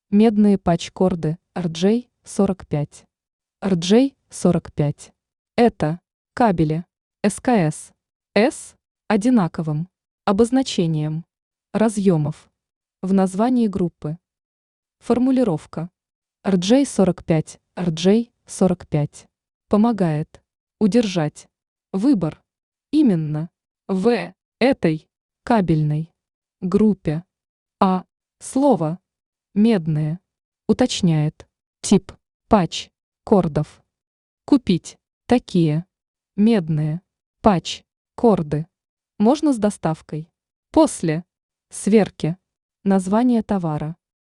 Медные патч-корды RJ45. RJ45. Это кабели СКС с одинаковым обозначением разъемов в названии группы. Формулировка. RJ45 RJ45 помогает удержать выбор именно в этой кабельной группе. А слово «медные» уточняет тип патч-кордов. Купить такие медные патч-корды можно с доставкой. После сверки названия товара